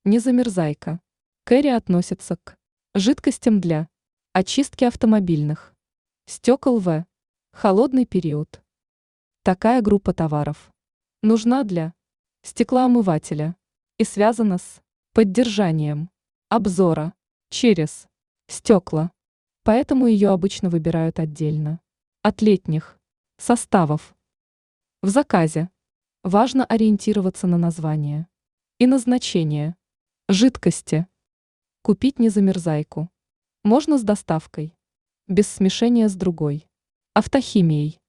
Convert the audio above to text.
Незамерзайка. Кэрри относится к жидкостям для очистки автомобильных стекол в холодный период. Такая группа товаров нужна для стеклоомывателя и связана с поддержанием обзора через стекла, поэтому ее обычно выбирают отдельно от летних составов. В заказе важно ориентироваться на название и назначение жидкости. Купить незамерзайку можно с доставкой, без смешения с другой автохимией.